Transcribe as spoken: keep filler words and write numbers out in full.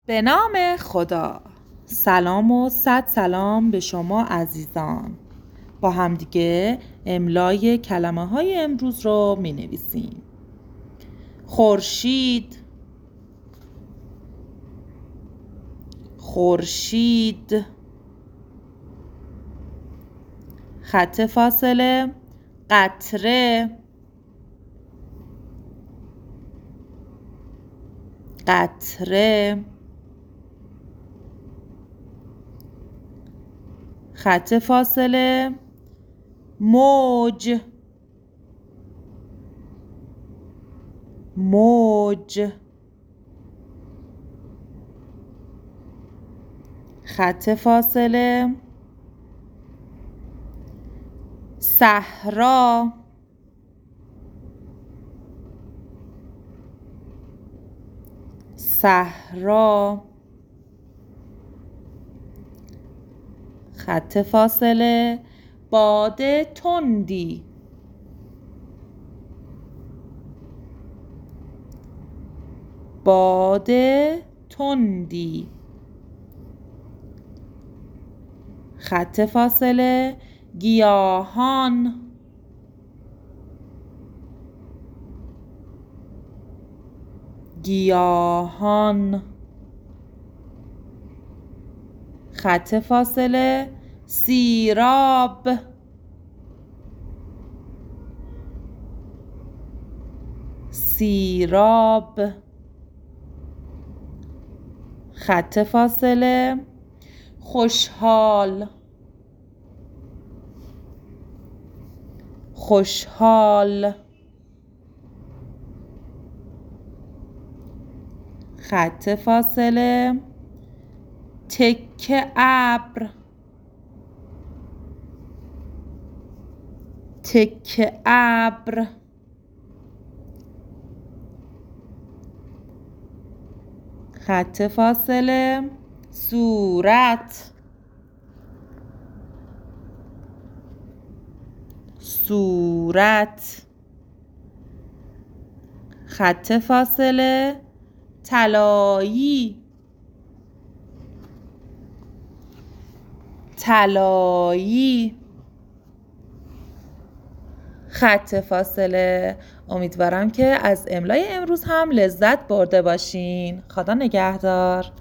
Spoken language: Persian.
به نام خدا. سلام و صد سلام به شما عزیزان. با همدیگه املای کلمه های امروز رو می نویسیم. خورشید، خورشید. خط فاصله قطره، قطره. خط فاصله موج، موج. خط فاصله صحرا، صحرا. خط فاصله باد تندی، باد تندی. خط فاصله گیاهان، گیاهان. خط فاصله سیراب، سیراب. خط فاصله خوشحال، خوشحال. خط فاصله تکه ابر، تکه ابر. خط فاصله صورت، صورت. خط فاصله طلایی، طلایی. خط فاصله. امیدوارم که از املای امروز هم لذت برده باشین. خدا نگهدار.